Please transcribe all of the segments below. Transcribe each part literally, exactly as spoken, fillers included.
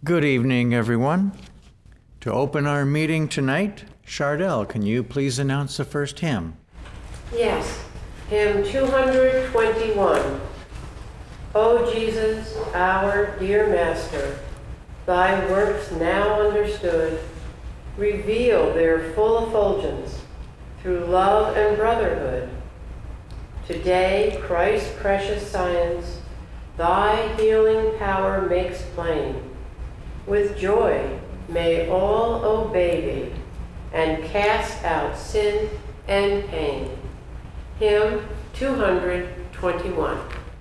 Good evening, everyone. To open our meeting tonight, Chardell, can you please announce the first hymn? Yes, hymn two hundred twenty-one. O Jesus, our dear Master, thy works now understood, reveal their full effulgence through love and brotherhood. Today, Christ's precious science, thy healing power makes plain. With joy, may all obey thee and cast out sin and pain. Hymn two hundred twenty-one.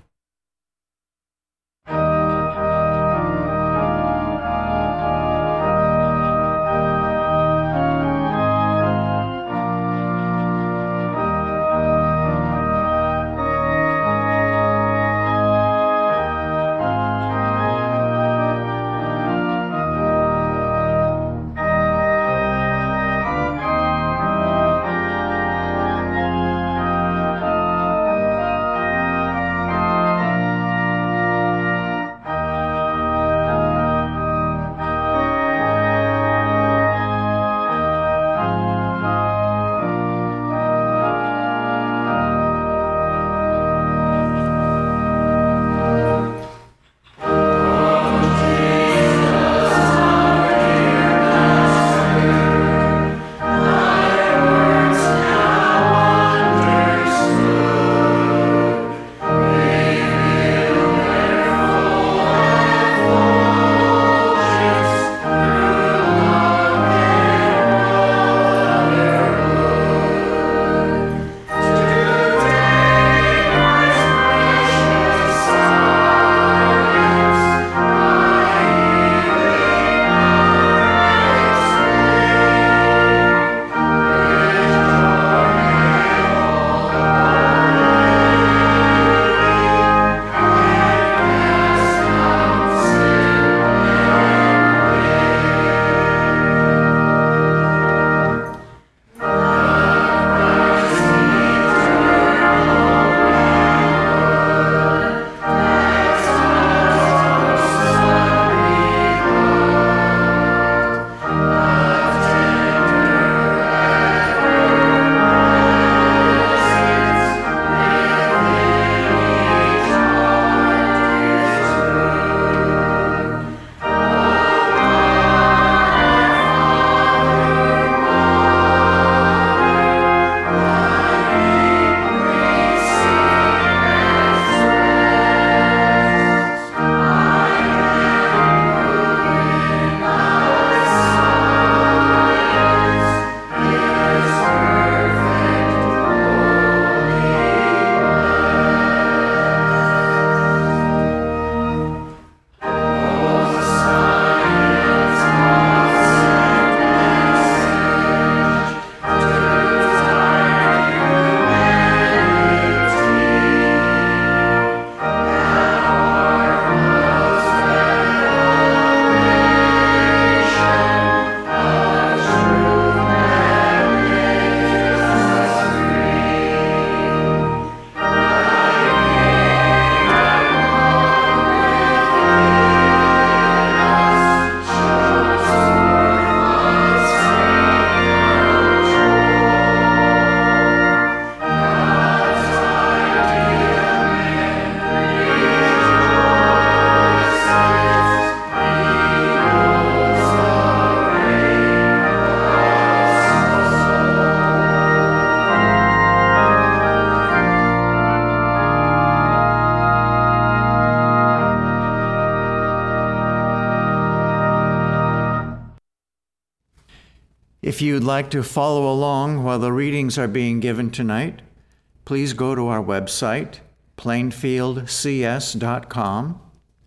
If you'd like to follow along while the readings are being given tonight, please go to our website, plainfield c s dot com,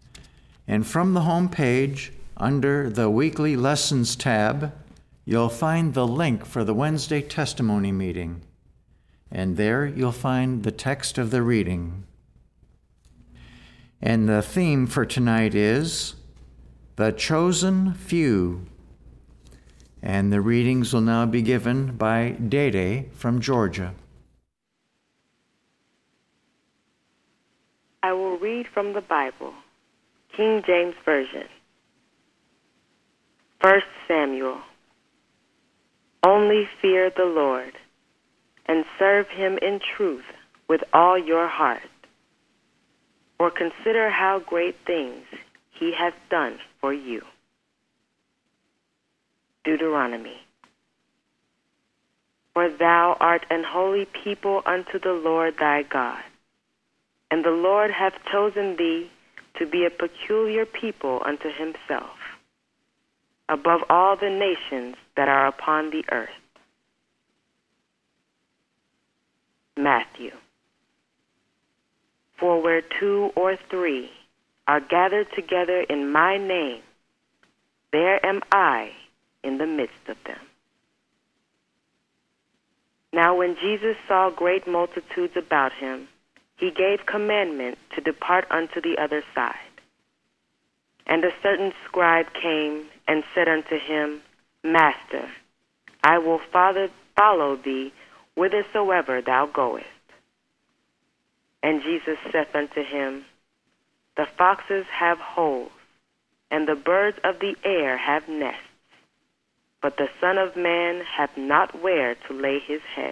and from the home page, under the Weekly Lessons tab, you'll find the link for the Wednesday testimony meeting, and there you'll find the text of the reading. And the theme for tonight is The Chosen Few. And the readings will now be given by Dede from Georgia. I will read from the Bible, King James Version. First Samuel. Only fear the Lord, and serve him in truth with all your heart. For consider how great things he hath done for you. Deuteronomy. For thou art an holy people unto the Lord thy God, and the Lord hath chosen thee to be a peculiar people unto himself, above all the nations that are upon the earth. Matthew. For where two or three are gathered together in my name, there am I in the midst of them. Now when Jesus saw great multitudes about him, he gave commandment to depart unto the other side. And a certain scribe came and said unto him, Master, I will follow thee whithersoever thou goest. And Jesus saith unto him, The foxes have holes, and the birds of the air have nests, but the Son of Man hath not where to lay his head.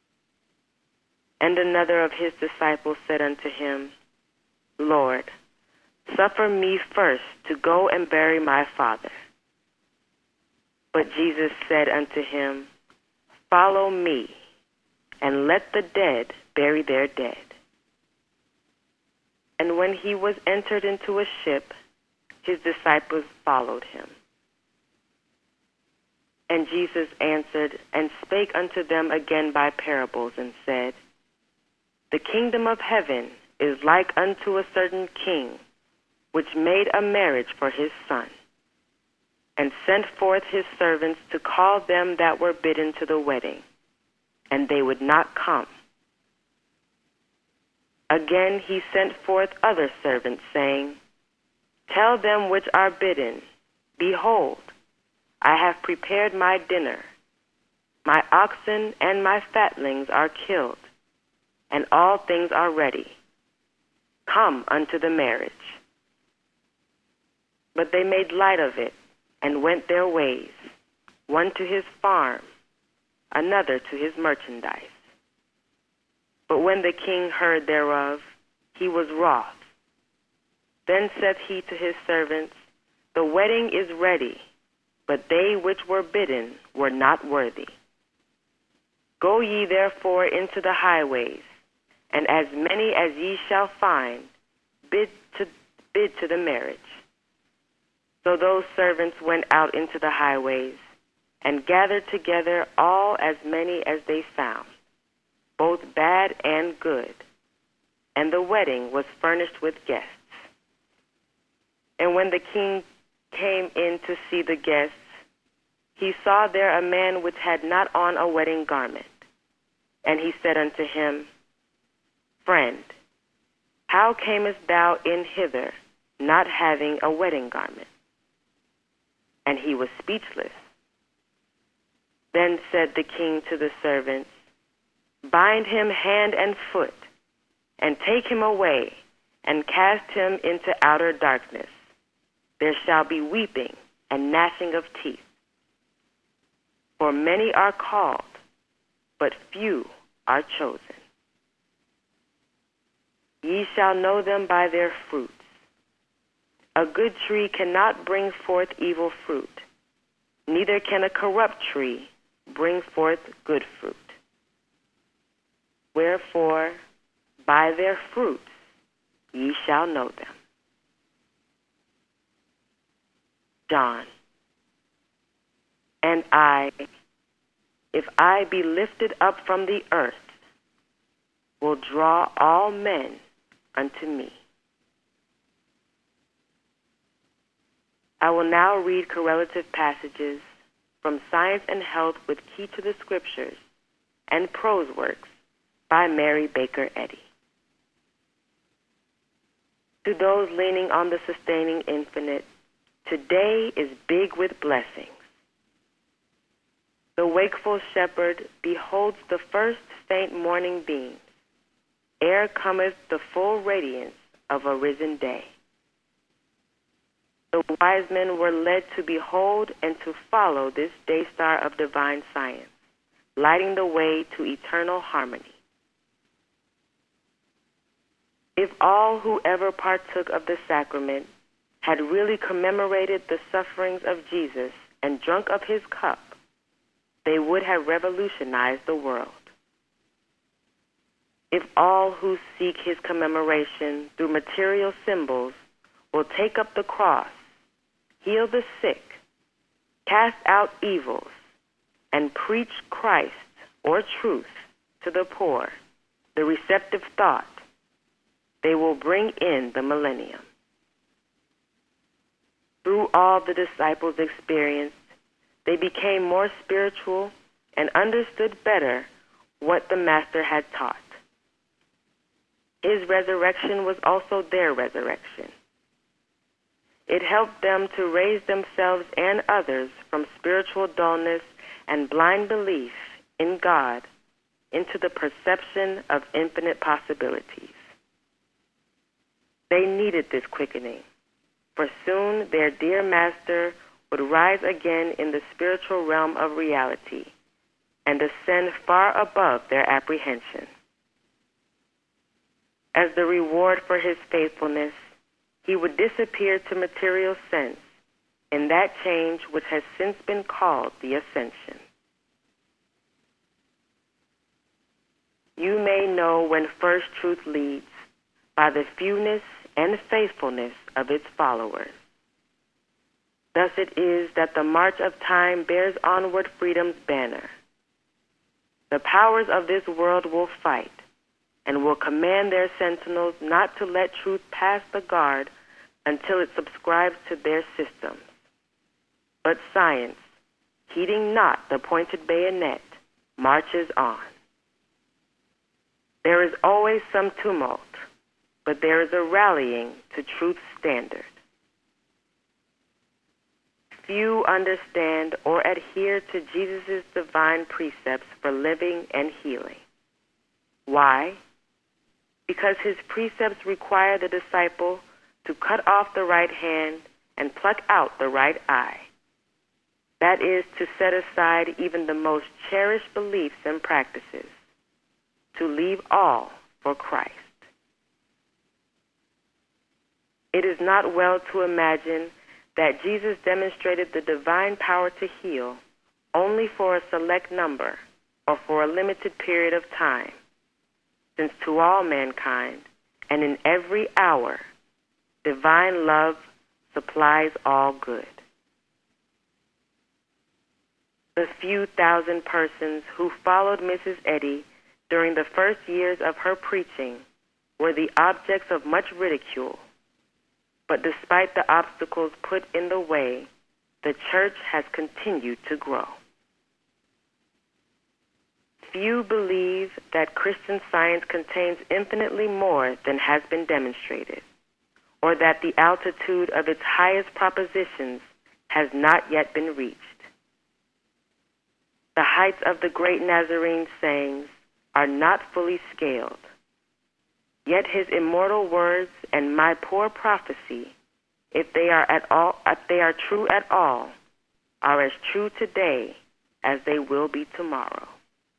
And another of his disciples said unto him, Lord, suffer me first to go and bury my father. But Jesus said unto him, Follow me, and let the dead bury their dead. And when he was entered into a ship, his disciples followed him. And Jesus answered and spake unto them again by parables, and said, The kingdom of heaven is like unto a certain king, which made a marriage for his son, and sent forth his servants to call them that were bidden to the wedding, and they would not come. Again he sent forth other servants, saying, Tell them which are bidden, Behold, I have prepared my dinner. My oxen and my fatlings are killed, and all things are ready. Come unto the marriage. But they made light of it, and went their ways, one to his farm, another to his merchandise. But when the king heard thereof, he was wroth. Then saith he to his servants, The wedding is ready, but they which were bidden were not worthy. Go ye therefore into the highways, and as many as ye shall find, bid to, bid to the marriage. So those servants went out into the highways, and gathered together all as many as they found, both bad and good. And the wedding was furnished with guests. And when the king came in to see the guests, he saw there a man which had not on a wedding garment. And he said unto him, Friend, how camest thou in hither, not having a wedding garment? And he was speechless. Then said the king to the servants, Bind him hand and foot, and take him away, and cast him into outer darkness. There shall be weeping and gnashing of teeth. For many are called, but few are chosen. Ye shall know them by their fruits. A good tree cannot bring forth evil fruit, neither can a corrupt tree bring forth good fruit. Wherefore, by their fruits ye shall know them. John. And I, if I be lifted up from the earth, will draw all men unto me. I will now read correlative passages from Science and Health with Key to the Scriptures and prose works by Mary Baker Eddy. To those leaning on the sustaining infinite, today is big with blessings. The wakeful shepherd beholds the first faint morning beams, ere cometh the full radiance of a risen day. The wise men were led to behold and to follow this day star of divine science, lighting the way to eternal harmony. If all who ever partook of the sacrament had really commemorated the sufferings of Jesus and drunk of his cup, they would have revolutionized the world. If all who seek his commemoration through material symbols will take up the cross, heal the sick, cast out evils, and preach Christ or truth to the poor, the receptive thought, they will bring in the millennium. Through all the disciples experienced, they became more spiritual and understood better what the Master had taught. His resurrection was also their resurrection. It helped them to raise themselves and others from spiritual dullness and blind belief in God into the perception of infinite possibilities. They needed this quickening, for soon their dear Master would rise again in the spiritual realm of reality and ascend far above their apprehension. As the reward for his faithfulness, he would disappear to material sense in that change which has since been called the ascension. You may know when first truth leads by the fewness and faithfulness of its followers. Thus it is that the march of time bears onward freedom's banner. The powers of this world will fight and will command their sentinels not to let truth pass the guard until it subscribes to their systems. But science, heeding not the pointed bayonet, marches on. There is always some tumult, but there is a rallying to truth's standard. Few understand or adhere to Jesus' divine precepts for living and healing. Why? Because his precepts require the disciple to cut off the right hand and pluck out the right eye. That is, to set aside even the most cherished beliefs and practices, to leave all for Christ. It is not well to imagine that Jesus demonstrated the divine power to heal only for a select number or for a limited period of time, since to all mankind and in every hour, divine love supplies all good. The few thousand persons who followed Missus Eddy during the first years of her preaching were the objects of much ridicule. But despite the obstacles put in the way, the church has continued to grow. Few believe that Christian Science contains infinitely more than has been demonstrated, or that the altitude of its highest propositions has not yet been reached. The heights of the great Nazarene's sayings are not fully scaled. Yet his immortal words and my poor prophecy, if they are at all, if they are true at all, are as true today as they will be tomorrow.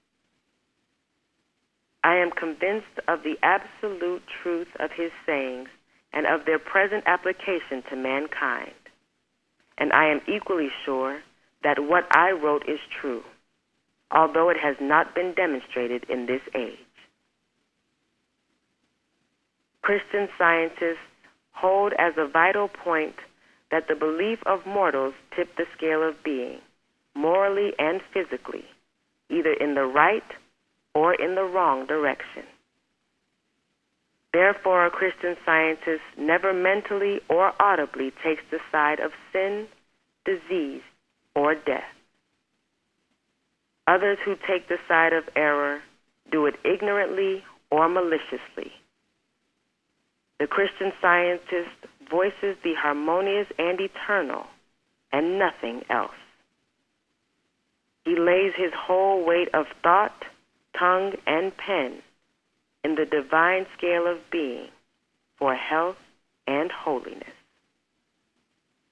I am convinced of the absolute truth of his sayings and of their present application to mankind. And I am equally sure that what I wrote is true, although it has not been demonstrated in this age. Christian scientists hold as a vital point that the belief of mortals tipped the scale of being, morally and physically, either in the right or in the wrong direction. Therefore, a Christian scientist never mentally or audibly takes the side of sin, disease, or death. Others who take the side of error do it ignorantly or maliciously. The Christian scientist voices the harmonious and eternal, and nothing else. He lays his whole weight of thought, tongue, and pen in the divine scale of being for health and holiness.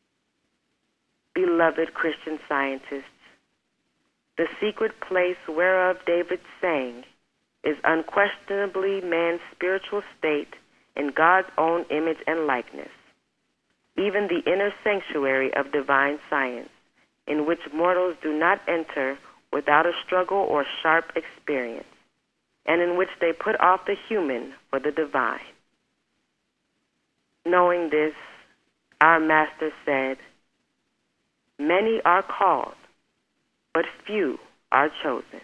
beloved Christian scientists, the secret place whereof David sang is unquestionably man's spiritual state in God's own image and likeness, even the inner sanctuary of divine science, in which mortals do not enter without a struggle or sharp experience, and in which they put off the human for the divine. Knowing this, our Master said, "Many are called, but few are chosen."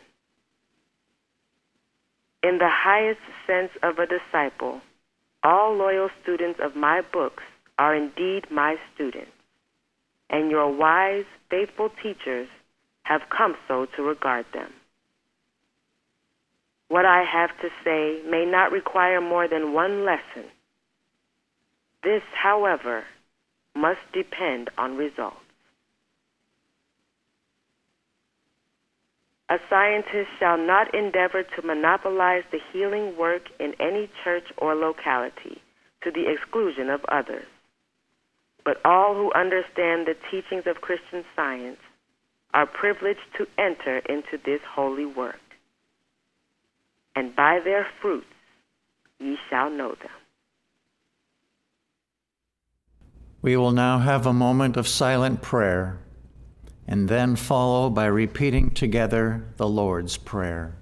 In the highest sense of a disciple, all loyal students of my books are indeed my students, and your wise, faithful teachers have come so to regard them. What I have to say may not require more than one lesson. This, however, must depend on results. A scientist shall not endeavor to monopolize the healing work in any church or locality to the exclusion of others. But all who understand the teachings of Christian Science are privileged to enter into this holy work. And by their fruits ye shall know them. We will now have a moment of silent prayer, and then follow by repeating together the Lord's Prayer.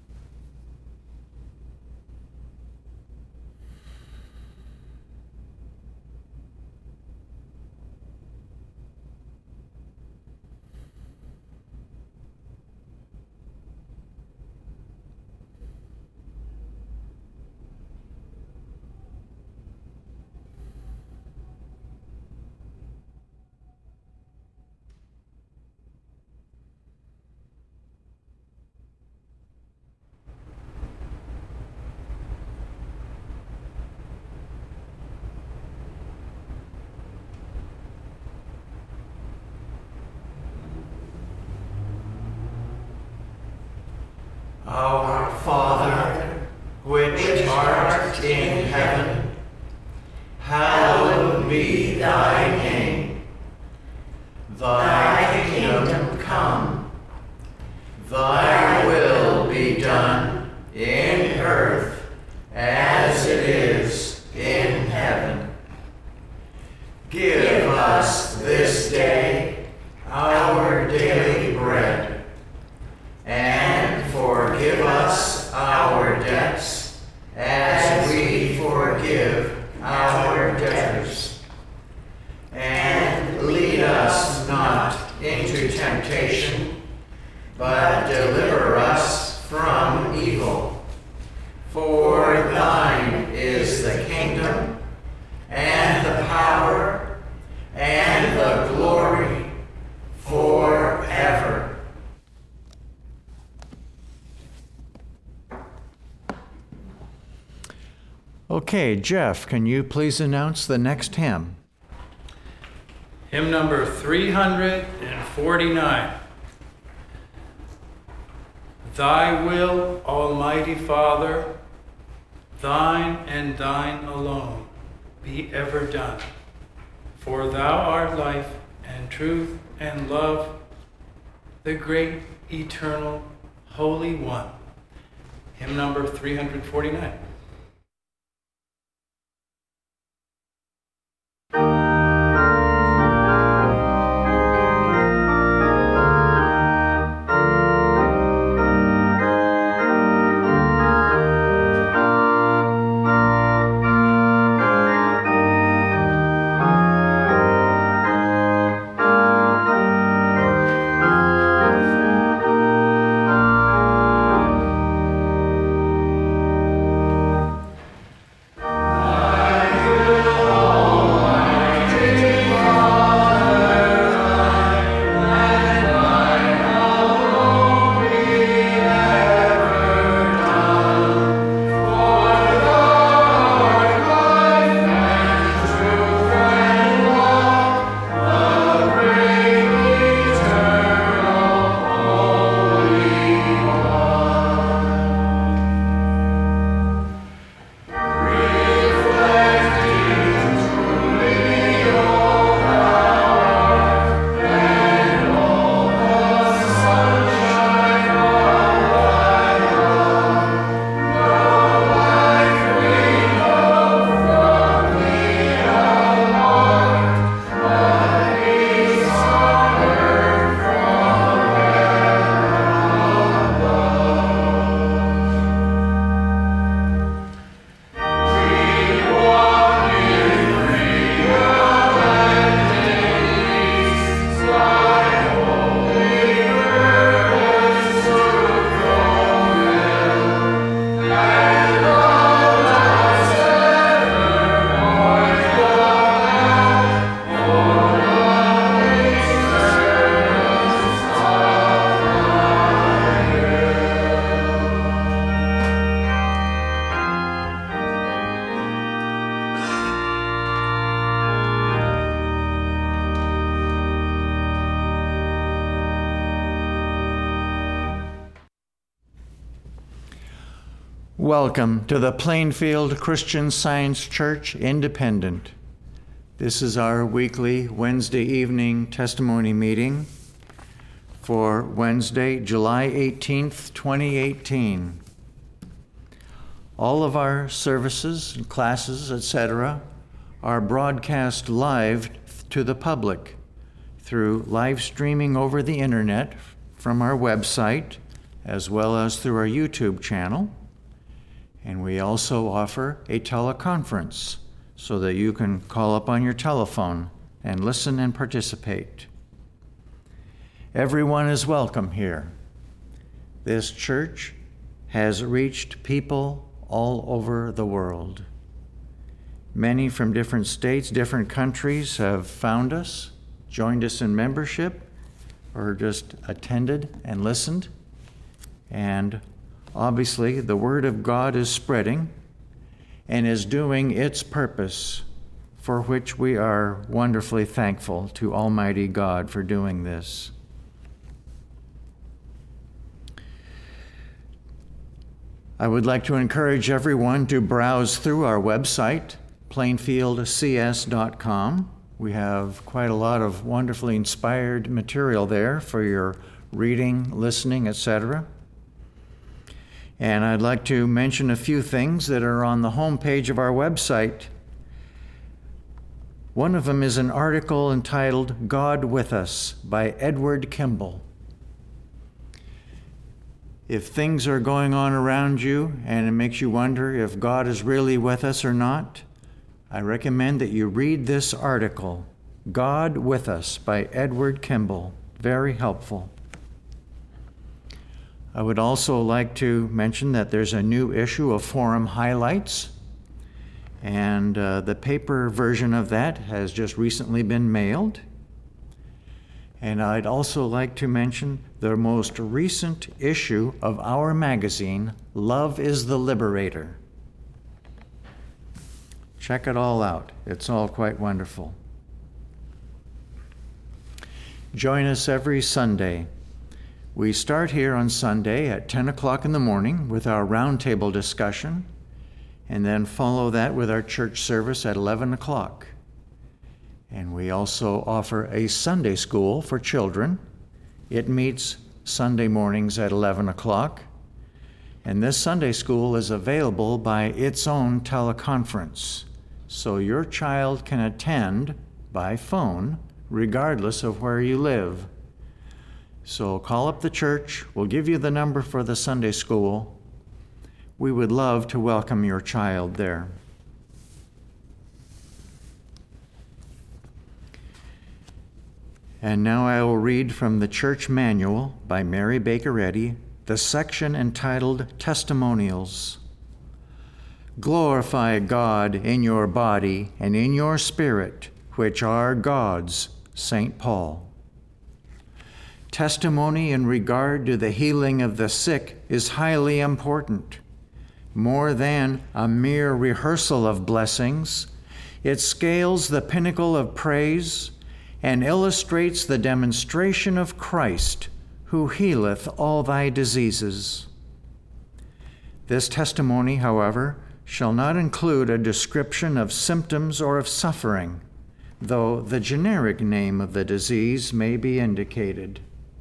Our Father, which art in heaven, hallowed be thy name. Thy kingdom come, thy will be done in earth as it is in heaven. Give us this day our daily bread, and forgive us our debts as we forgive our debtors. And lead us not into temptation, but deliver us from evil. For thine is the kingdom, and the power, and the glory, forever. Okay, Jeff, can you please announce the next hymn? Hymn number three hundred forty-nine. Thy will, Almighty Father, thine and thine alone, be ever done. For thou art life and truth and love, the great, eternal, Holy One. Hymn number three hundred forty-nine. Welcome to the Plainfield Christian Science Church Independent. This is our weekly Wednesday evening testimony meeting for Wednesday, July eighteenth, twenty eighteen. All of our services and classes, et cetera, are broadcast live to the public through live streaming over the internet from our website, as well as through our YouTube channel. And we also offer a teleconference so that you can call up on your telephone and listen and participate. Everyone is welcome here. This church has reached people all over the world. Many from different states, different countries have found us, joined us in membership, or just attended and listened. And obviously, the Word of God is spreading and is doing its purpose, for which we are wonderfully thankful to Almighty God for doing this. I would like to encourage everyone to browse through our website, plainfield c s dot com. We have quite a lot of wonderfully inspired material there for your reading, listening, et cetera. And I'd like to mention a few things that are on the homepage of our website. One of them is an article entitled God with Us by Edward Kimball. If things are going on around you and it makes you wonder if God is really with us or not, I recommend that you read this article, God with Us by Edward Kimball. Very helpful. I would also like to mention that there's a new issue of Forum Highlights, and uh, the paper version of that has just recently been mailed. And I'd also like to mention the most recent issue of our magazine, Love is the Liberator. Check it all out. It's all quite wonderful. Join us every Sunday. We start here on Sunday at ten o'clock in the morning with our roundtable discussion, and then follow that with our church service at eleven o'clock. And we also offer a Sunday school for children. It meets Sunday mornings at eleven o'clock. And this Sunday school is available by its own teleconference, so your child can attend by phone regardless of where you live. So call up the church. We'll give you the number for the Sunday school. We would love to welcome your child there. And now I will read from the Church Manual by Mary Baker Eddy, the section entitled Testimonials. Glorify God in your body and in your spirit, which are God's, Saint Paul. Testimony in regard to the healing of the sick is highly important. More than a mere rehearsal of blessings, it scales the pinnacle of praise and illustrates the demonstration of Christ, who healeth all thy diseases. This testimony, however, shall not include a description of symptoms or of suffering, though the generic name of the disease may be indicated.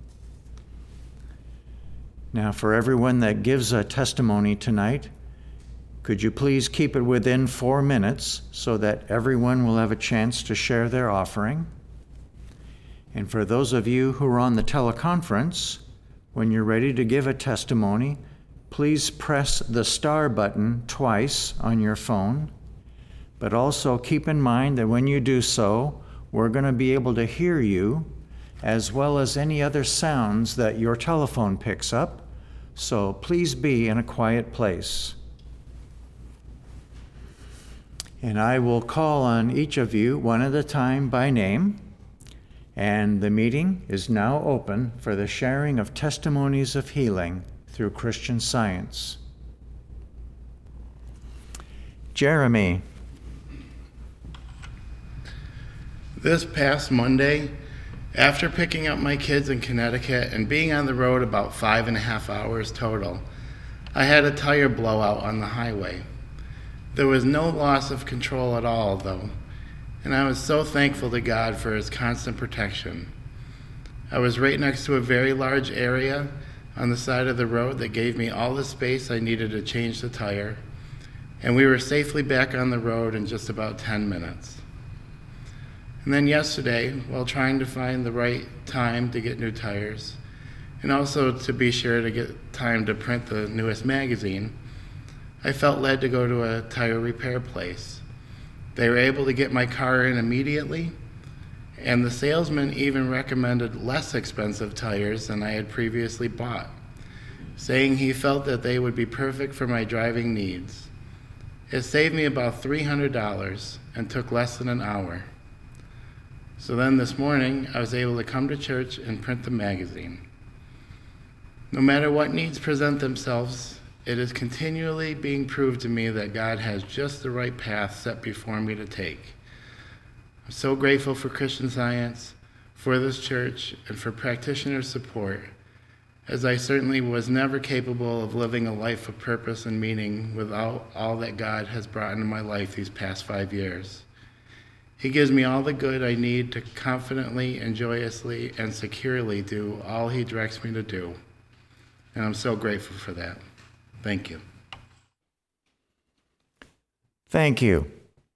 Now, for everyone that gives a testimony tonight, could you please keep it within four minutes so that everyone will have a chance to share their offering? And for those of you who are on the teleconference, when you're ready to give a testimony, please press the star button twice on your phone. But also keep in mind that when you do so, we're going to be able to hear you as well as any other sounds that your telephone picks up. So please be in a quiet place. And I will call on each of you one at a time by name. And the meeting is now open for the sharing of testimonies of healing through Christian Science. Jeremy. This past Monday, after picking up my kids in Connecticut and being on the road about five and a half hours total, I had a tire blowout on the highway. There was no loss of control at all, though, and I was so thankful to God for his constant protection. I was right next to a very large area on the side of the road that gave me all the space I needed to change the tire, and we were safely back on the road in just about ten minutes. And then yesterday, while trying to find the right time to get new tires, and also to be sure to get time to print the newest magazine, I felt led to go to a tire repair place. They were able to get my car in immediately, and the salesman even recommended less expensive tires than I had previously bought, saying he felt that they would be perfect for my driving needs. It saved me about three hundred dollars and took less than an hour. So then this morning, I was able to come to church and print the magazine. No matter what needs present themselves, it is continually being proved to me that God has just the right path set before me to take. I'm so grateful for Christian Science, for this church, and for practitioner support, as I certainly was never capable of living a life of purpose and meaning without all that God has brought into my life these past five years. He gives me all the good I need to confidently and joyously and securely do all he directs me to do. And I'm so grateful for that. Thank you. Thank you.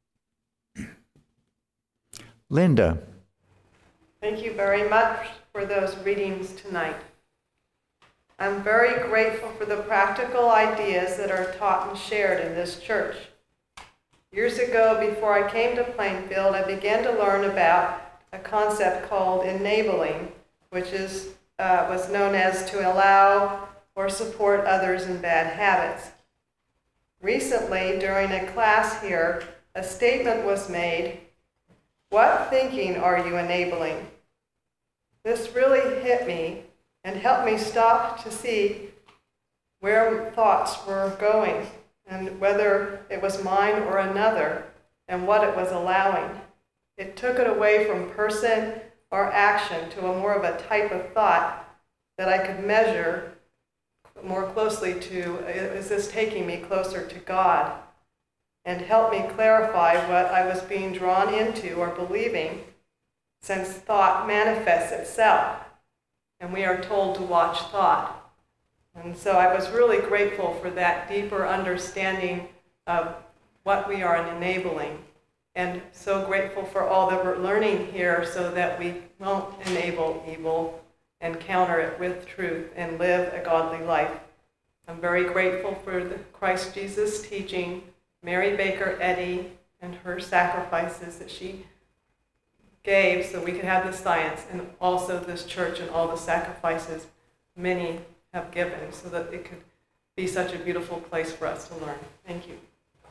Linda. Thank you very much for those readings tonight. I'm very grateful for the practical ideas that are taught and shared in this church. Years ago, before I came to Plainfield, I began to learn about a concept called enabling, which is uh, was known as to allow or support others in bad habits. Recently, during a class here, a statement was made, "What thinking are you enabling?" This really hit me and helped me stop to see where thoughts were going and whether it was mine or another and what it was allowing. It took it away from person or action to a more of a type of thought that I could measure more closely to, is this taking me closer to God? And help me clarify what I was being drawn into or believing, since thought manifests itself, and we are told to watch thought. And so I was really grateful for that deeper understanding of what we are enabling, and so grateful for all that we're learning here so that we won't enable evil and counter it with truth and live a godly life. I'm very grateful for the Christ Jesus teaching, Mary Baker Eddy, and her sacrifices that she gave so we could have the science, and also this church and all the sacrifices many have given so that it could be such a beautiful place for us to learn. Thank you.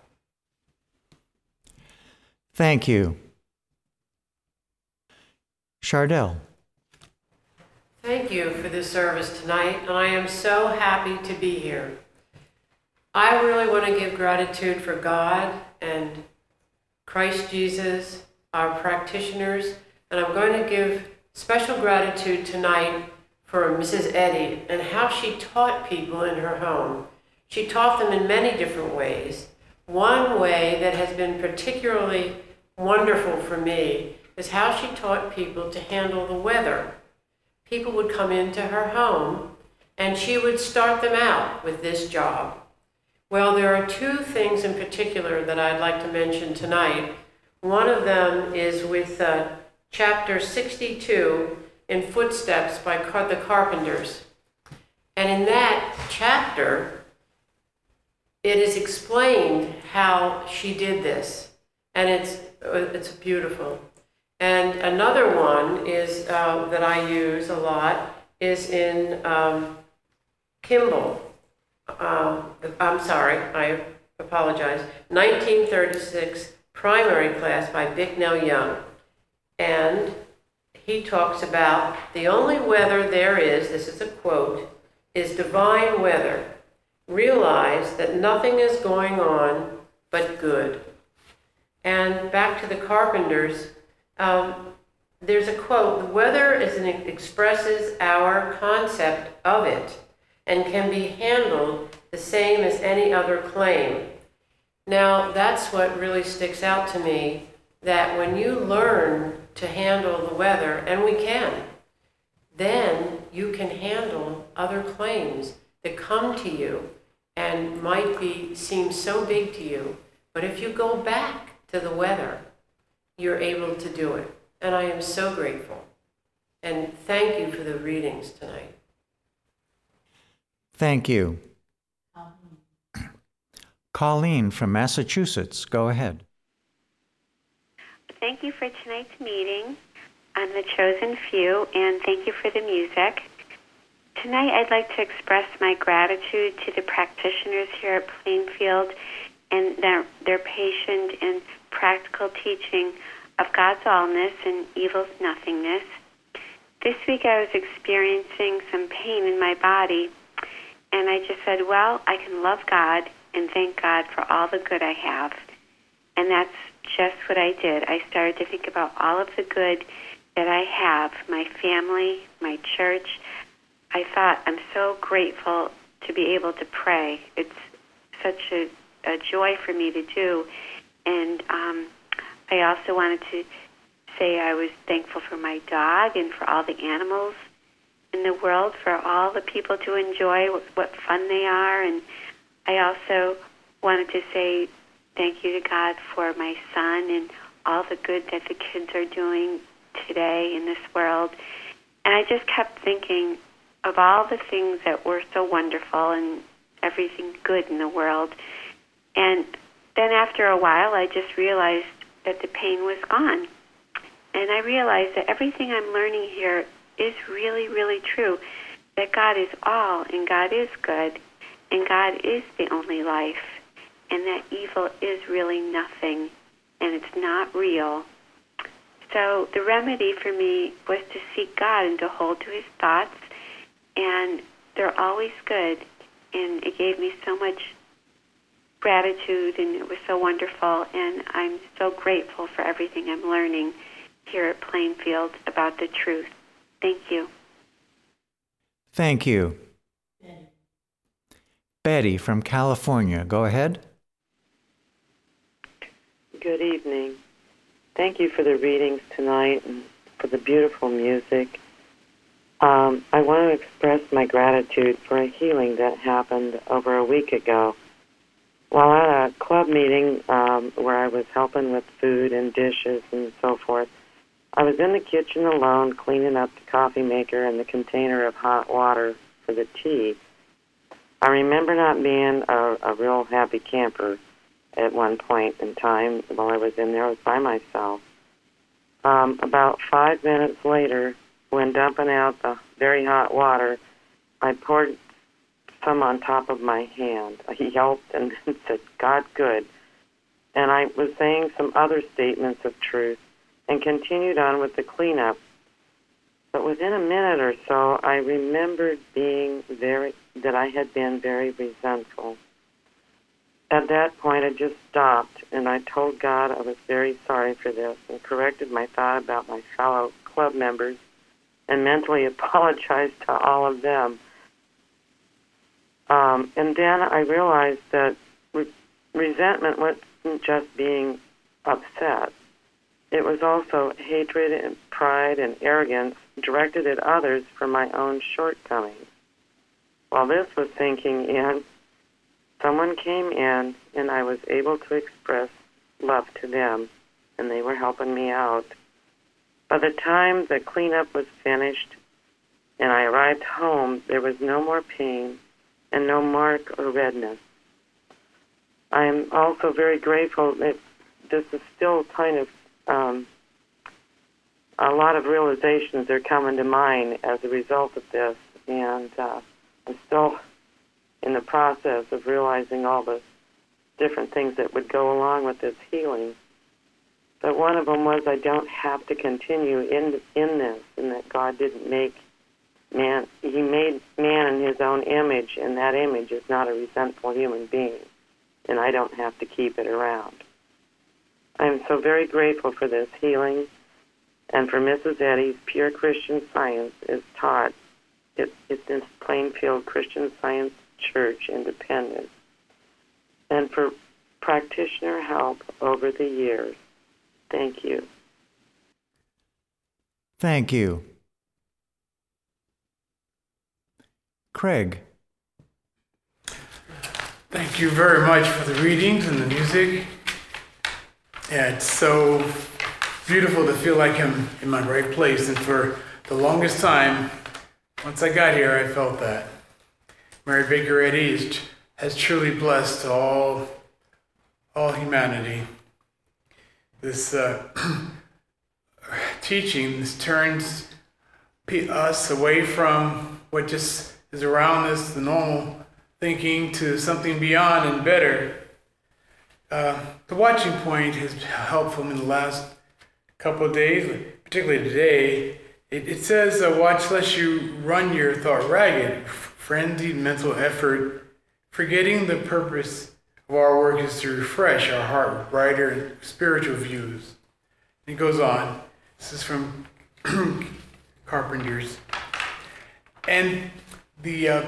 Thank you. Chardell. Thank you for this service tonight, and I am so happy to be here. I really want to give gratitude for God and Christ Jesus, our practitioners, and I'm going to give special gratitude tonight for Missus Eddy and how she taught people in her home. She taught them in many different ways. One way that has been particularly wonderful for me is how she taught people to handle the weather. People would come into her home and she would start them out with this job. Well, there are two things in particular that I'd like to mention tonight. One of them is with uh, chapter sixty-two in Footsteps by Car- the Carpenters. And in that chapter, it is explained how she did this. And it's, it's beautiful. And another one is uh, that I use a lot is in um, Kimball. Uh, I'm sorry, I apologize. nineteen thirty-six primary class by Bicknell Young. And he talks about the only weather there is, this is a quote, is divine weather. Realize that nothing is going on but good. And back to the Carpenters, um, there's a quote, the weather is an, expresses our concept of it and can be handled the same as any other claim. Now, that's what really sticks out to me, that when you learn to handle the weather, and we can, then you can handle other claims that come to you and might be seem so big to you. But if you go back to the weather, you're able to do it. And I am so grateful. And thank you for the readings tonight. Thank you. Colleen from Massachusetts, go ahead. Thank you for tonight's meeting on the chosen few, and thank you for the music. Tonight I'd like to express my gratitude to the practitioners here at Plainfield and their, their patient and practical teaching of God's allness and evil's nothingness. This week I was experiencing some pain in my body, and I just said, well, I can love God and thank God for all the good I have. And that's just what I did. I started to think about all of the good that I have, my family, my church. I thought, I'm so grateful to be able to pray. It's such a, a joy for me to do. And um, I also wanted to say I was thankful for my dog and for all the animals in the world, for all the people to enjoy what, what fun they are. And I also wanted to say thank you to God for my son and all the good that the kids are doing today in this world. And I just kept thinking of all the things that were so wonderful and everything good in the world. And then after a while, I just realized that the pain was gone. And I realized that everything I'm learning here is really, really true, that God is all, and God is good, and God is the only life, and that evil is really nothing, and it's not real. So the remedy for me was to seek God and to hold to his thoughts, and they're always good, and it gave me so much gratitude, and it was so wonderful, and I'm so grateful for everything I'm learning here at Plainfield about the truth. Thank you. Thank you. Betty. Betty from California, go ahead. Good evening. Thank you for the readings tonight and for the beautiful music. Um, I want to express my gratitude for a healing that happened over a week ago. While at a club meeting um, where I was helping with food and dishes and so forth, I was in the kitchen alone cleaning up the coffee maker and the container of hot water for the tea. I remember not being a, a real happy camper at one point in time while I was in there. I was by myself. Um, about five minutes later, when dumping out the very hot water, I poured some on top of my hand. He yelped and said, "God good." And I was saying some other statements of truth and continued on with the cleanup. But within a minute or so, I remembered being very, that I had been very resentful. At that point, I just stopped, and I told God I was very sorry for this and corrected my thought about my fellow club members and mentally apologized to all of them. Um, and then I realized that re- resentment wasn't just being upset. It was also hatred and pride and arrogance directed at others for my own shortcomings. While this was sinking in, someone came in and I was able to express love to them, and they were helping me out. By the time the cleanup was finished and I arrived home, there was no more pain and no mark or redness. I am also very grateful that this is still kind of Um, a lot of realizations are coming to mind as a result of this, and uh, I'm still in the process of realizing all the different things that would go along with this healing. But one of them was I don't have to continue in in this, and that God didn't make man. He made man in his own image, and that image is not a resentful human being, and I don't have to keep it around. I'm so very grateful for this healing and for Missus Eddy's Pure Christian Science is taught. It, it's in Plainfield Christian Science church independence, and for practitioner help over the years. Thank you. Thank you. Craig. Thank you very much for the readings and the music. Yeah, it's so beautiful to feel like I'm in my right place. And for the longest time, once I got here, I felt that. Mary Baker Eddy is, has truly blessed all, all humanity. This uh, teaching this turns us away from what just is around us, the normal thinking, to something beyond and better. Uh, the watching point has been helpful in the last couple of days, particularly today. It, it says, uh, watch lest you run your thought ragged, frenzied mental effort, forgetting the purpose of our work is to refresh our heart with brighter and spiritual views. And it goes on. This is from Carpenters. And the uh,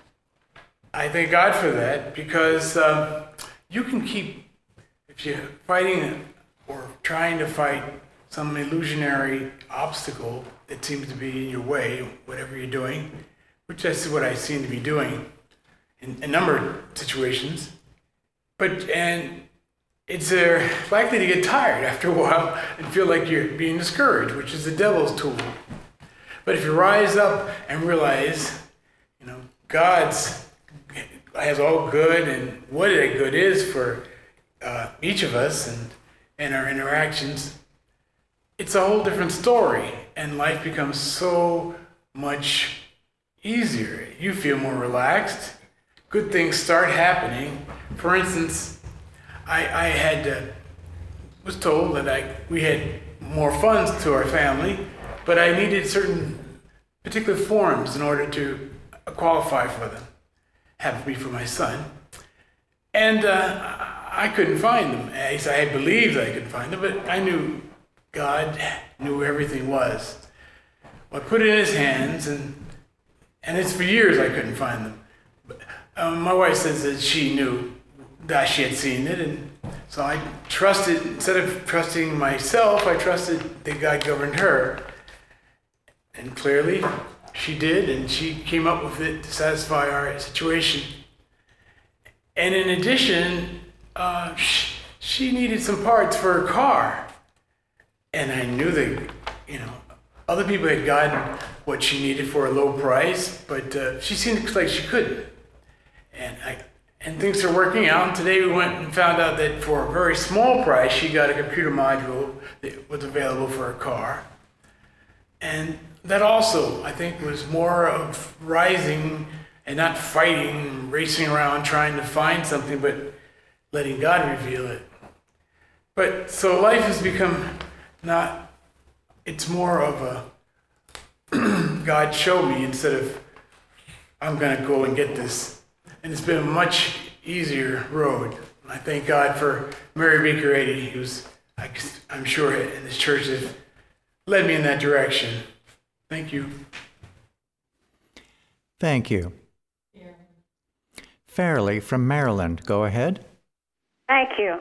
I thank God for that, because um, you can keep, if you're fighting or trying to fight some illusionary obstacle that seems to be in your way, whatever you're doing, which is what I seem to be doing in a number of situations. But, and it's uh, likely to get tired after a while and feel like you're being discouraged, which is the devil's tool. But if you rise up and realize, you know, God's has all good, and what that good is for uh, each of us and, and our interactions, it's a whole different story, and life becomes so much easier. You feel more relaxed. Good things start happening. For instance, I, I had uh, was told that I we had more funds to our family, but I needed certain particular forms in order to qualify for them. Happened to be for my son. And uh, I couldn't find them. At least I believed I could find them, but I knew God knew where everything was. Well, I put it in his hands, and and it's for years I couldn't find them. But, um, my wife says that she knew that she had seen it, and so I trusted, instead of trusting myself, I trusted that God governed her. And clearly, she did, and she came up with it to satisfy our situation. And in addition, uh, she, she needed some parts for her car. And I knew that, you know, other people had gotten what she needed for a low price, but uh, she seemed like she couldn't. And I, and things are working out. And today we went and found out that for a very small price, she got a computer module that was available for her car. And that also, I think, was more of rising and not fighting, racing around trying to find something, but letting God reveal it. But so life has become not, it's more of a God show me instead of I'm going to go and get this. And it's been a much easier road. I thank God for Mary Baker Eddy, who's, I'm sure, in this church has led me in that direction. Thank you. Thank you. Yeah. Fairley from Maryland, go ahead. Thank you.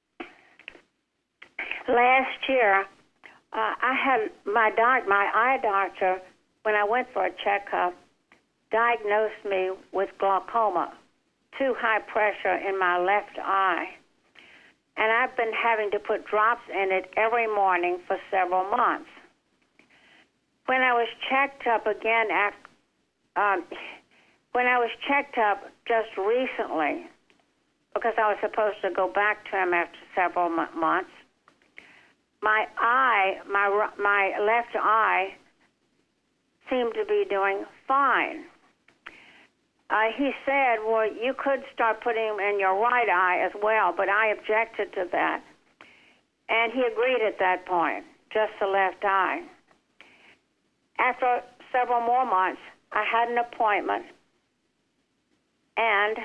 Last year, uh, I had my doc, my eye doctor, when I went for a checkup, diagnosed me with glaucoma, too high pressure in my left eye. And I've been having to put drops in it every morning for several months. When I was checked up again, after, um, when I was checked up just recently, because I was supposed to go back to him after several m- months, my eye, my my left eye, seemed to be doing fine. Uh, he said, well, you could start putting them in your right eye as well, but I objected to that. And he agreed at that point, just the left eye. After several more months, I had an appointment, and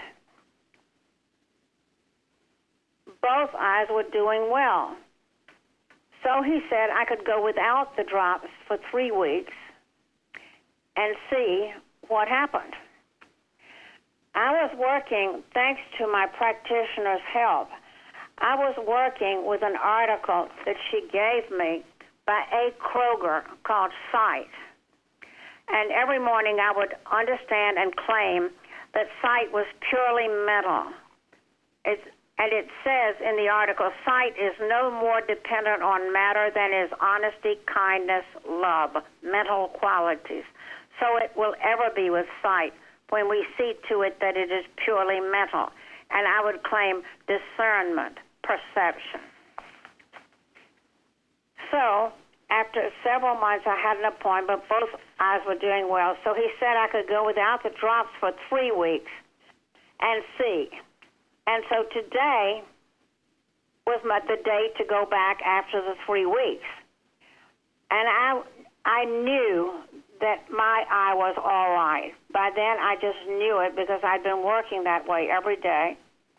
both eyes were doing well. So he said I could go without the drops for three weeks and see what happened. I was working, thanks to my practitioner's help, I was working with an article that she gave me by A. Kroger called Sight. And every morning I would understand and claim that sight was purely mental. It's, and it says in the article, sight is no more dependent on matter than is honesty, kindness, love, mental qualities. So it will ever be with sight when we see to it that it is purely mental. And I would claim discernment, perception. So after several months, I had an appointment. Both eyes were doing well. So he said I could go without the drops for three weeks and see. And so today was my, the day to go back after the three weeks. And I, I knew that my eye was all right. By then, I just knew it because I'd been working that way every day.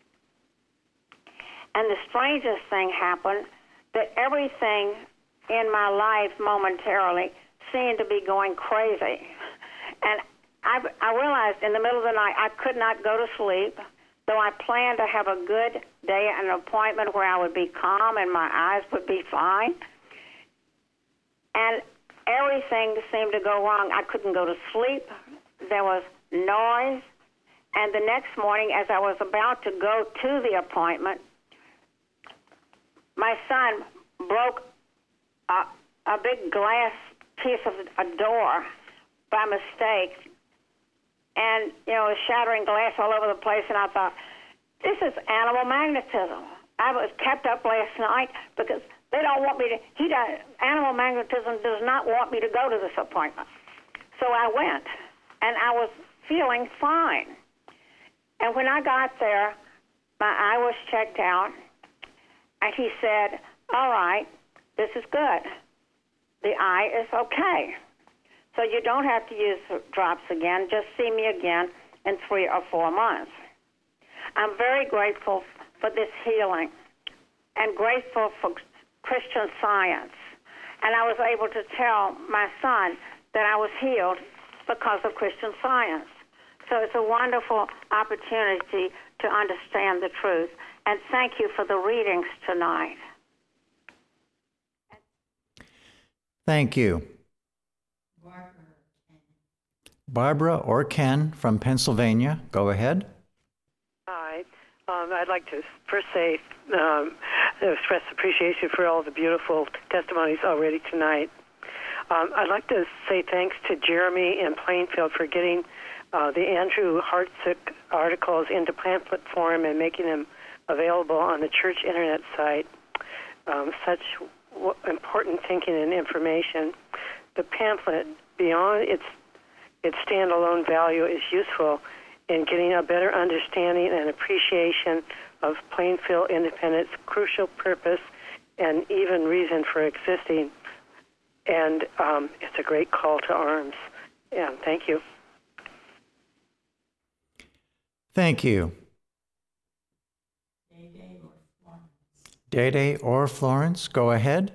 And the strangest thing happened, that everything in my life momentarily seemed to be going crazy. And I, I realized in the middle of the night I could not go to sleep, though I planned to have a good day, an appointment where I would be calm and my eyes would be fine. And everything seemed to go wrong. I couldn't go to sleep. There was noise. And the next morning, as I was about to go to the appointment, my son broke a, a big glass piece of a door by mistake. And, you know, it was shattering glass all over the place. And I thought, this is animal magnetism. I was kept up last night because they don't want me to, he does, animal magnetism does not want me to go to this appointment. So I went, and I was feeling fine. And when I got there, my eye was checked out, and he said, all right, this is good. The eye is okay. So you don't have to use drops again. Just see me again in three or four months. I'm very grateful for this healing and grateful for Christian Science. And I was able to tell my son that I was healed because of Christian Science. So it's a wonderful opportunity to understand the truth. And thank you for the readings tonight. Thank you. Barbara or Ken from Pennsylvania, go ahead. Hi. Um, I'd like to first say, um, express appreciation for all the beautiful testimonies already tonight. Um, I'd like to say thanks to Jeremy in Plainfield for getting uh, the Andrew Hartsook articles into pamphlet form and making them available on the church internet site. Um, such w- important thinking and information. The pamphlet, beyond its its standalone value, is useful in getting a better understanding and appreciation of Plainfield Independent's crucial purpose and even reason for existing. And um, it's a great call to arms. Yeah, thank you. Thank you. Day-Day or Florence, go ahead.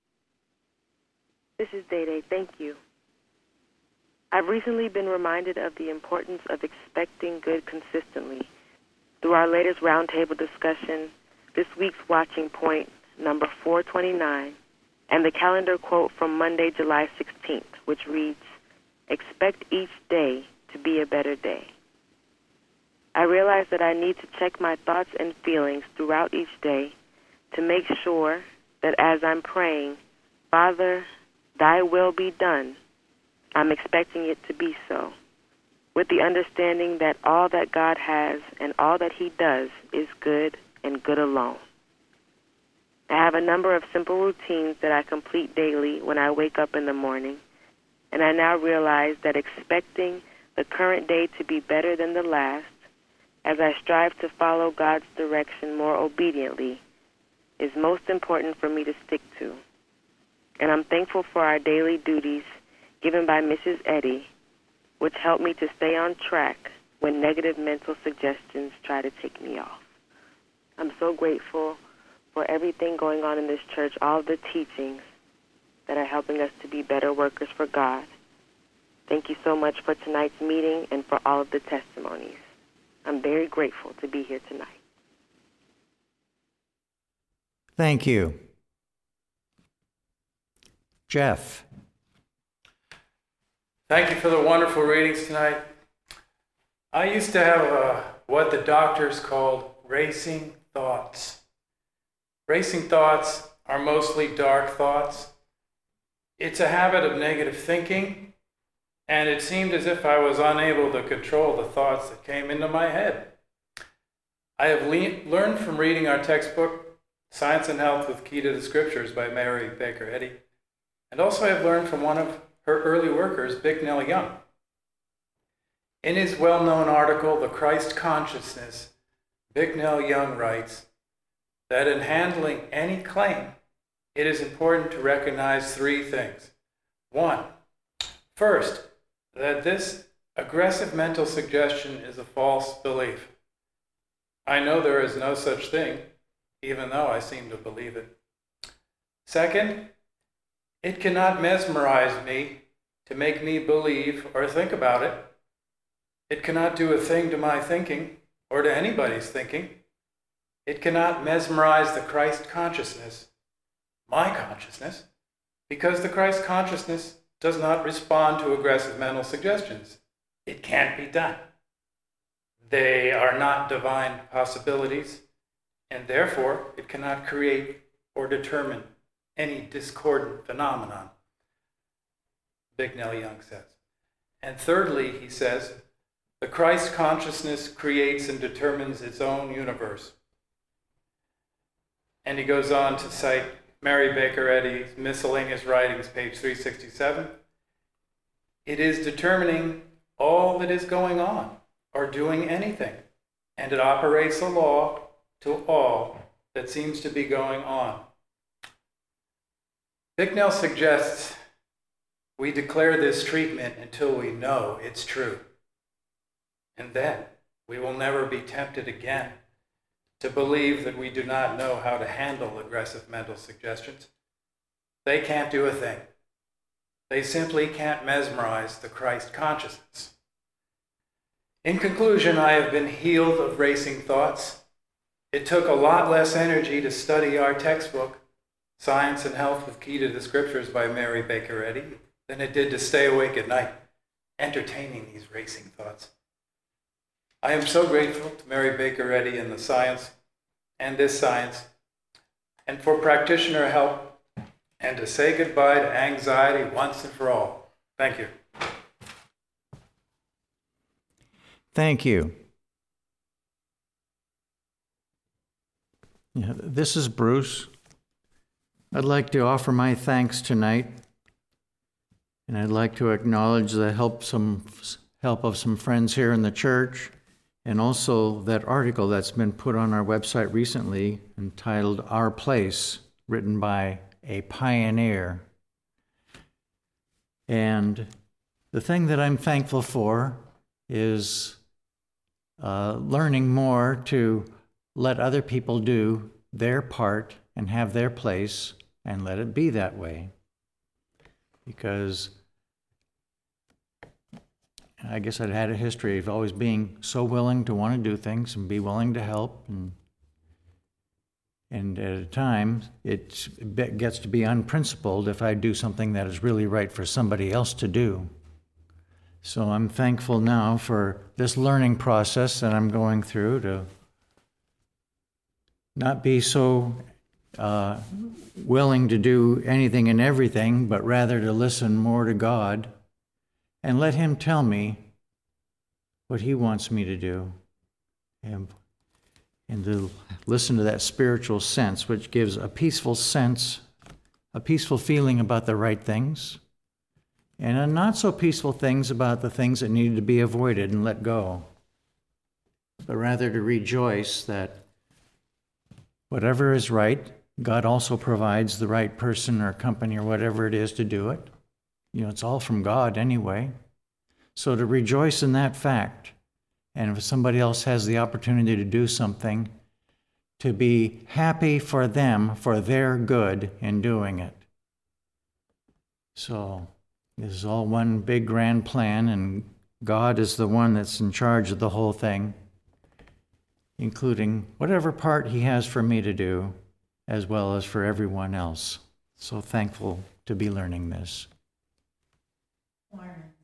This is Day-Day. Thank you. I've recently been reminded of the importance of expecting good consistently. Through our latest roundtable discussion, this week's watching point, number four twenty-nine, and the calendar quote from Monday, July sixteenth, which reads, "Expect each day to be a better day." I realize that I need to check my thoughts and feelings throughout each day to make sure that as I'm praying, "Father, thy will be done," I'm expecting it to be so, with the understanding that all that God has and all that he does is good and good alone. I have a number of simple routines that I complete daily when I wake up in the morning, and I now realize that expecting the current day to be better than the last, as I strive to follow God's direction more obediently, is most important for me to stick to. And I'm thankful for our daily duties given by Missus Eddy, which help me to stay on track when negative mental suggestions try to take me off. I'm so grateful for everything going on in this church, all the teachings that are helping us to be better workers for God. Thank you so much for tonight's meeting and for all of the testimonies. I'm very grateful to be here tonight. Thank you. Jeff. Thank you for the wonderful readings tonight. I used to have uh, what the doctors called racing thoughts. Racing thoughts are mostly dark thoughts. It's a habit of negative thinking, and it seemed as if I was unable to control the thoughts that came into my head. I have le- learned from reading our textbook, Science and Health with Key to the Scriptures by Mary Baker Eddy, and also I have learned from one of her early workers, Bicknell Young. In his well-known article, The Christ Consciousness, Bicknell Young writes that in handling any claim, it is important to recognize three things. One, first, that this aggressive mental suggestion is a false belief. I know there is no such thing, even though I seem to believe it. Second, it cannot mesmerize me to make me believe or think about it. It cannot do a thing to my thinking or to anybody's thinking. It cannot mesmerize the Christ consciousness, my consciousness, because the Christ consciousness does not respond to aggressive mental suggestions. It can't be done. They are not divine possibilities, and therefore it cannot create or determine any discordant phenomenon, Bicknell Young says. And thirdly, he says, the Christ consciousness creates and determines its own universe. And he goes on to cite Mary Baker Eddy's Miscellaneous Writings, page three sixty-seven. It is determining all that is going on or doing anything, and it operates a law to all that seems to be going on. Bicknell suggests we declare this treatment until we know it's true. And then we will never be tempted again to believe that we do not know how to handle aggressive mental suggestions. They can't do a thing. They simply can't mesmerize the Christ consciousness. In conclusion, I have been healed of racing thoughts. It took a lot less energy to study our textbook, Science and Health with Key to the Scriptures by Mary Baker Eddy, than it did to stay awake at night, entertaining these racing thoughts. I am so grateful to Mary Baker Eddy and the science, and this science, and for practitioner help, and to say goodbye to anxiety once and for all. Thank you. Thank you. Yeah, this is Bruce. I'd like to offer my thanks tonight, and I'd like to acknowledge the help some help of some friends here in the church, and also that article that's been put on our website recently entitled Our Place, written by a pioneer. And the thing that I'm thankful for is uh, learning more to let other people do their part and have their place and let it be that way. Because I guess I'd had a history of always being so willing to want to do things and be willing to help. And, and at a time, it gets to be unprincipled if I do something that is really right for somebody else to do. So I'm thankful now for this learning process that I'm going through to not be so uh, willing to do anything and everything, but rather to listen more to God and let Him tell me what He wants me to do, and, and to listen to that spiritual sense, which gives a peaceful sense, a peaceful feeling about the right things, and a not so peaceful things about the things that need to be avoided and let go, but rather to rejoice that whatever is right, God also provides the right person or company or whatever it is to do it. You know, it's all from God anyway. So to rejoice in that fact, and if somebody else has the opportunity to do something, to be happy for them, for their good in doing it. So this is all one big grand plan, and God is the one that's in charge of the whole thing. including whatever part he has for me to do, as well as for everyone else. So thankful to be learning this. Florence.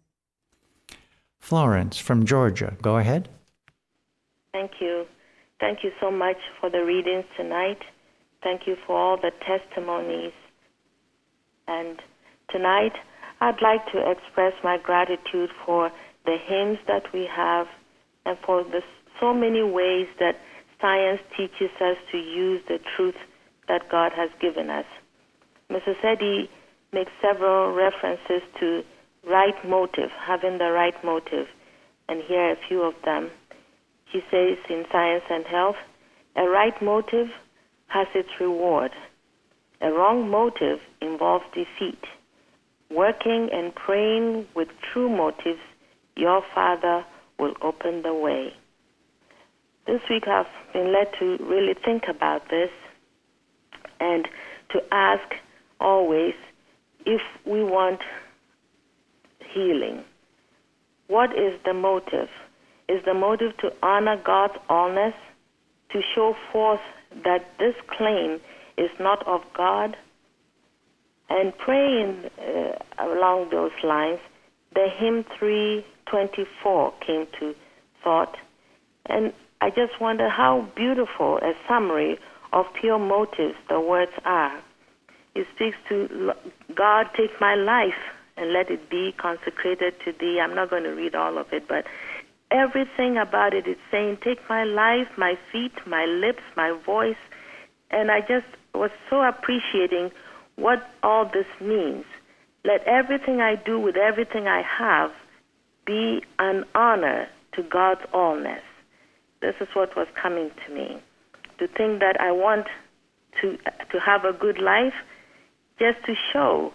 Florence from Georgia, go ahead. Thank you. Thank you so much for the readings tonight. Thank you for all the testimonies. And tonight, I'd like to express my gratitude for the hymns that we have and for the so many ways that science teaches us to use the truth that God has given us. Missus Eddy makes several references to right motive, having the right motive, and here are a few of them. She says in Science and Health, a right motive has its reward. A wrong motive involves defeat. Working and praying with true motives, your Father will open the way. This week I've been led to really think about this and to ask always if we want healing. What is the motive? Is the motive to honor God's allness, to show forth that this claim is not of God? And praying uh, along those lines, the hymn three twenty-four came to thought, and I just wonder how beautiful a summary of pure motives the words are. It speaks to God, take my life and let it be consecrated to thee. I'm not going to read all of it, but everything about it is saying, take my life, my feet, my lips, my voice. And I just was so appreciating what all this means. Let everything I do with everything I have be an honor to God's allness. This is what was coming to me. To think that I want to to have a good life, just to show,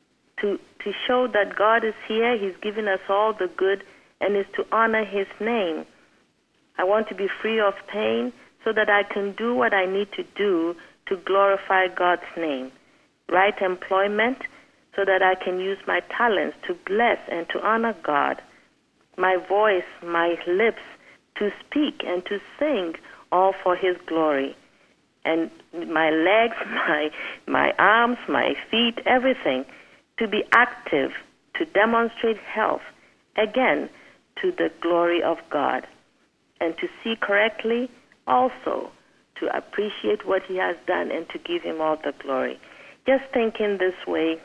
to to show that God is here, He's given us all the good, and is to honor His name. I want to be free of pain so that I can do what I need to do to glorify God's name. Right employment so that I can use my talents to bless and to honor God. My voice, my lips, to speak and to sing, all for His glory. And my legs, my my arms, my feet, everything, to be active, to demonstrate health, again, to the glory of God. And to see correctly, also, to appreciate what He has done and to give Him all the glory. Just thinking this way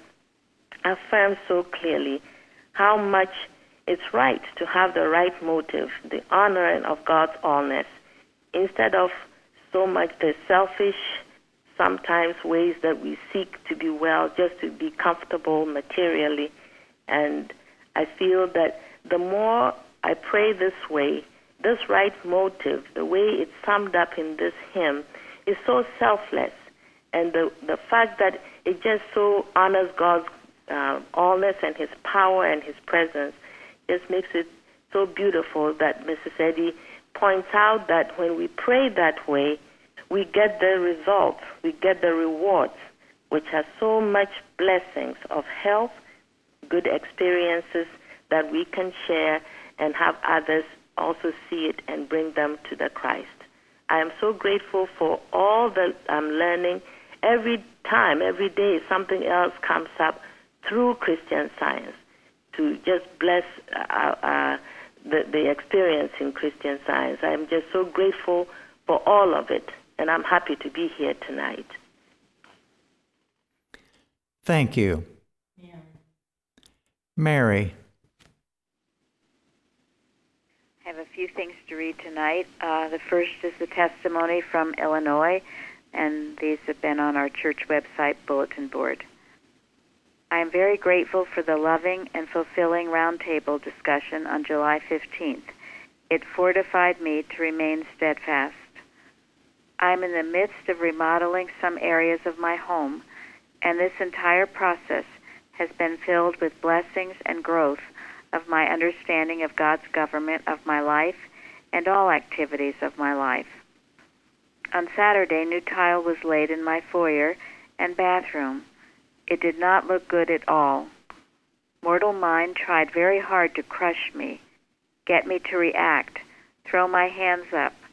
affirms so clearly how much it's right to have the right motive, the honoring of God's allness, instead of so much the selfish, sometimes ways that we seek to be well just to be comfortable materially. And I feel that the more I pray this way, this right motive, the way it's summed up in this hymn, is so selfless. And the, the fact that it just so honors God's uh, allness and His power and His presence just makes it so beautiful that Missus Eddy points out that when we pray that way, we get the results, we get the rewards, which are so much blessings of health, good experiences that we can share and have others also see it and bring them to the Christ. I am so grateful for all that I'm learning. Every time, every day, something else comes up through Christian Science to just bless uh, uh, the, the experience in Christian Science. I'm just so grateful for all of it, and I'm happy to be here tonight. Thank you. Yeah. Mary. I have a few things to read tonight. Uh, the first is the testimony from Illinois, and these have been on our church website bulletin board. I am very grateful for the loving and fulfilling roundtable discussion on July fifteenth. It fortified me to remain steadfast. I am in the midst of remodeling some areas of my home, and this entire process has been filled with blessings and growth of my understanding of God's government of my life and all activities of my life. On Saturday, new tile was laid in my foyer and bathroom. It did not look good at all. Mortal mind tried very hard to crush me, get me to react, throw my hands up,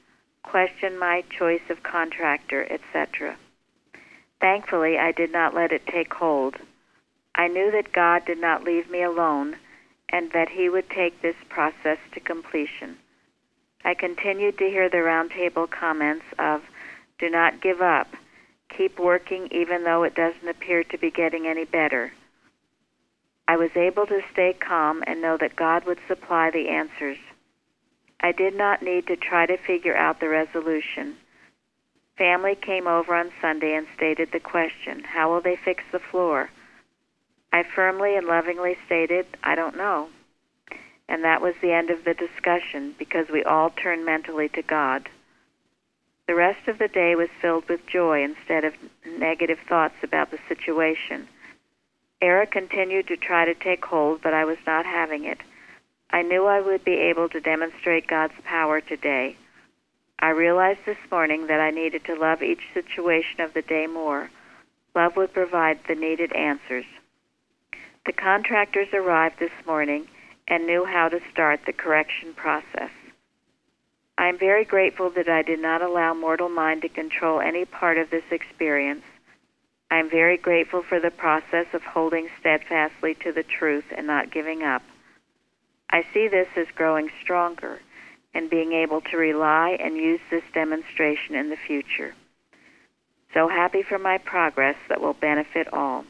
question my choice of contractor, et cetera. Thankfully, I did not let it take hold. I knew that God did not leave me alone and that He would take this process to completion. I continued to hear the roundtable comments of, "Do not give up. Keep working even though it doesn't appear to be getting any better." I was able to stay calm and know that God would supply the answers. I did not need to try to figure out the resolution. Family came over on Sunday and stated the question, "How will they fix the floor?" I firmly and lovingly stated, "I don't know." And that was the end of the discussion because we all turned mentally to God. The rest of the day was filled with joy instead of negative thoughts about the situation. Era continued to try to take hold, but I was not having it. I knew I would be able to demonstrate God's power today. I realized this morning that I needed to love each situation of the day more. Love would provide the needed answers. The contractors arrived this morning and knew how to start the correction process. I am very grateful that I did not allow mortal mind to control any part of this experience. I am very grateful for the process of holding steadfastly to the truth and not giving up. I see this as growing stronger and being able to rely and use this demonstration in the future. So happy for my progress that will benefit all.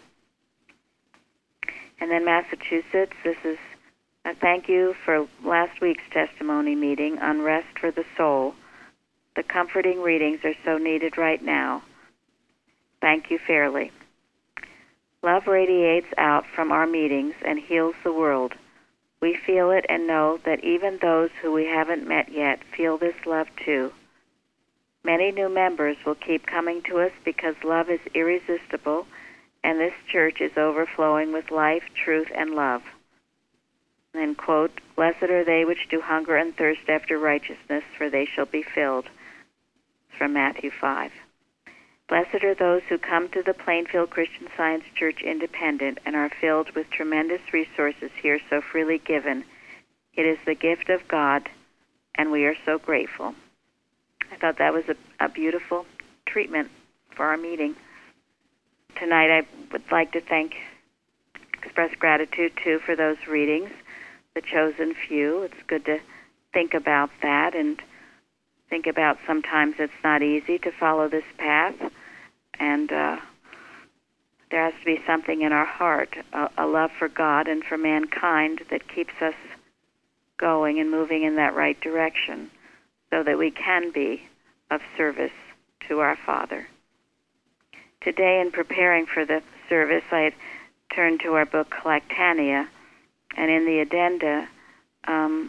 And then Massachusetts, this is a thank you for last week's testimony meeting on rest for the soul. The comforting readings are so needed right now. Thank you fairly. Love radiates out from our meetings and heals the world. We feel it and know that even those who we haven't met yet feel this love too. Many new members will keep coming to us because love is irresistible and this church is overflowing with life, truth, and love. And then, quote, "Blessed are they which do hunger and thirst after righteousness, for they shall be filled." It's from Matthew five. Blessed are those who come to the Plainfield Christian Science Church Independent and are filled with tremendous resources here so freely given. It is the gift of God, and we are so grateful. I thought that was a, a beautiful treatment for our meeting. Tonight I would like to thank, express gratitude too for those readings, the chosen few. It's good to think about that and think about sometimes it's not easy to follow this path, and uh, there has to be something in our heart, a, a love for God and for mankind that keeps us going and moving in that right direction so that we can be of service to our Father. Today, in preparing for the service, I had turned to our book, Collectania, and in the addenda, um,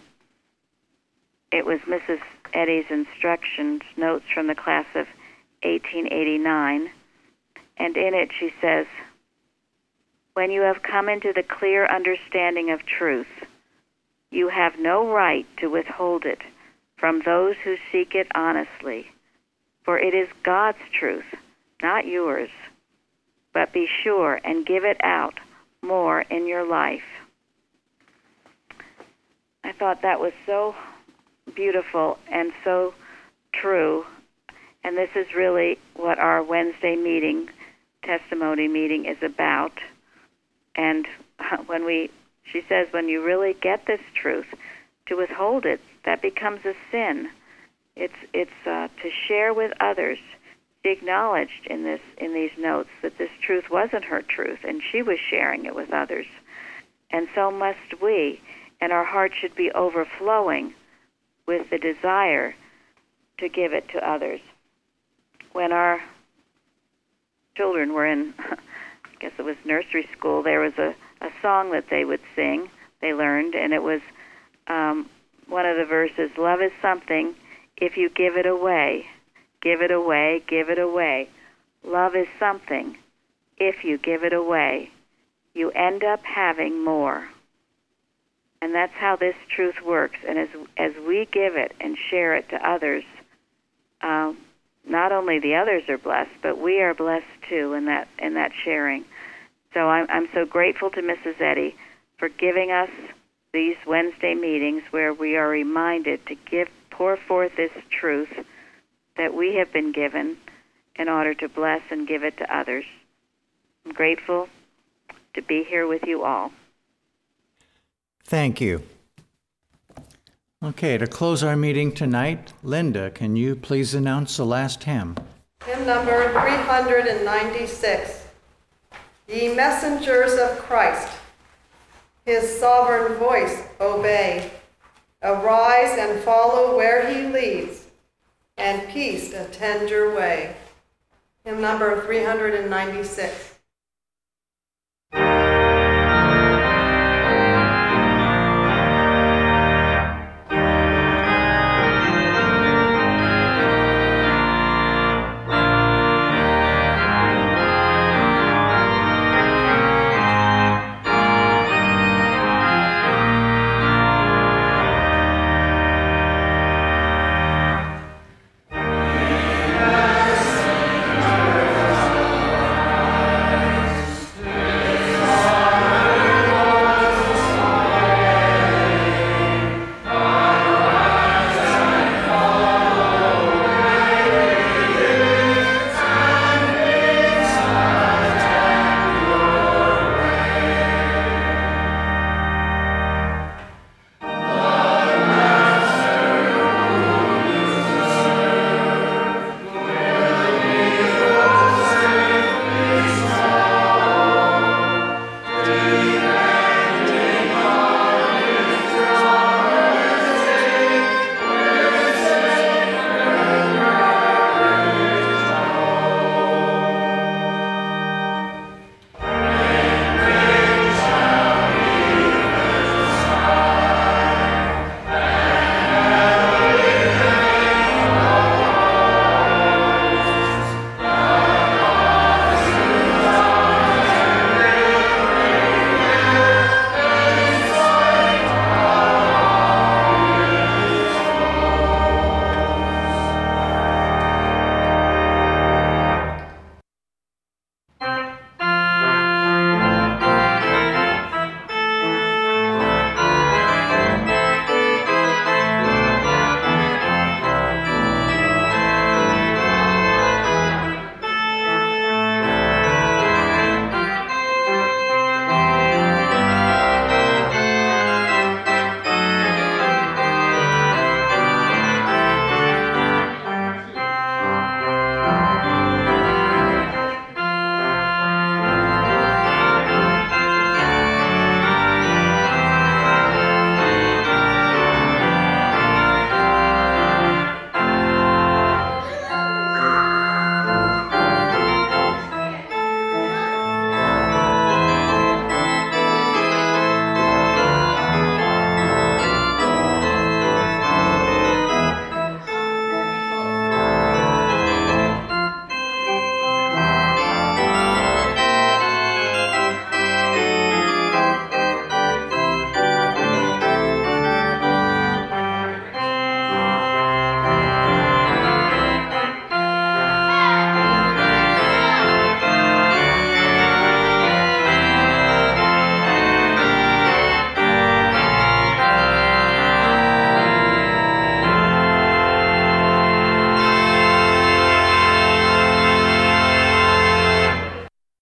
it was Missus Eddy's instructions, notes from the class of eighteen eighty-nine, and in it she says, "When you have come into the clear understanding of truth, you have no right to withhold it from those who seek it honestly, for it is God's truth, not yours. But be sure and give it out more in your life." I thought that was so beautiful and so true, and this is really what our Wednesday meeting, testimony meeting, is about. And when we, she says, when you really get this truth, to withhold it, that becomes a sin. It's it's uh, to share with others. She acknowledged in this in these notes that this truth wasn't her truth, and she was sharing it with others. And so must we, and our heart should be overflowing with the desire to give it to others. When our children were in, I guess it was nursery school, there was a, a song that they would sing, they learned, and it was um, one of the verses, "Love is something if you give it away. Give it away, give it away. Love is something if you give it away. You end up having more." And that's how this truth works. And as as we give it and share it to others, um, not only the others are blessed, but we are blessed too in that in that sharing. So I'm I'm so grateful to Missus Eddy for giving us these Wednesday meetings where we are reminded to give pour forth this truth that we have been given in order to bless and give it to others. I'm grateful to be here with you all. Thank you. Okay, to close our meeting tonight, Linda, can you please announce the last hymn? Hymn number three hundred ninety-six. Ye messengers of Christ, his sovereign voice obey. Arise and follow where he leads, and peace attend your way. Hymn number three hundred ninety-six.